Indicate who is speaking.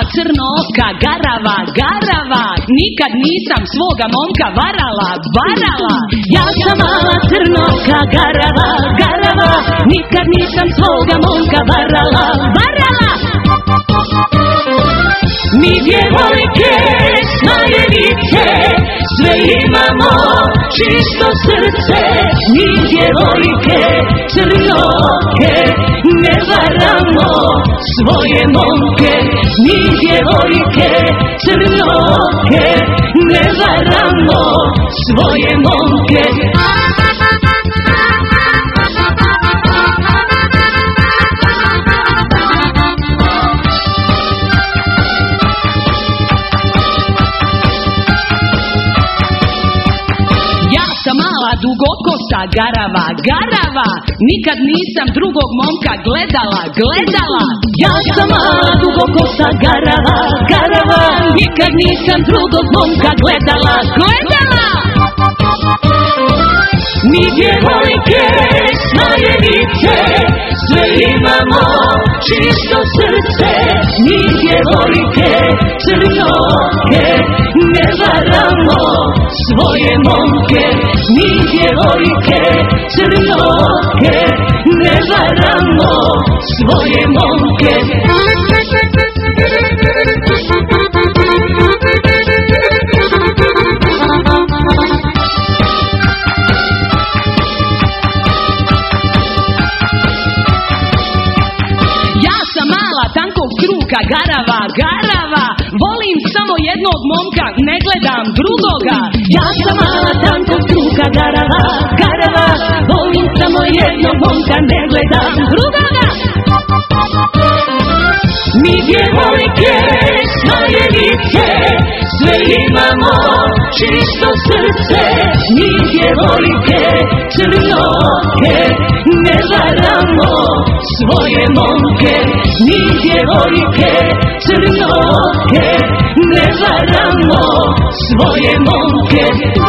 Speaker 1: crnoka, garava, garava, nikad nisam svoga momka varala, varala. Ja sam mala crnoka, garava, garava, nikad nisam svoga momka varala, varala. Mi djevojke, smajenice, sve imamo čisto srce. Mi djevojke, crnoke, ne varamo svoje momke. Mi djevojke, crnoke, ne varamo svoje momke. Dugokosa, garava, garava, nikad nisam drugog momka gledala, gledala. Ja sam mala dugokosa, garava, garava, nikad nisam drugog momka gledala, gledala. Mi djevojke, smajenice, sve imamo čisto srce. Mi djevojke, crnoke, ne varamo svoje momke. Mi djevojke, crnoke, ne varamo svoje momke. Tankog kruka, garava, garava, volim samo jednog momka, ne gledam drugoga. Ja sam mala tankog kruka, garava, garava, volim samo jednog momka, ne gledam drugoga. Mi djevojke, smajenice, sve imamo čisto srce. Mi djevojke, crnoke, ne varamo svoje momke. Mi djevojke, crnoke, ne varamo svoje momke.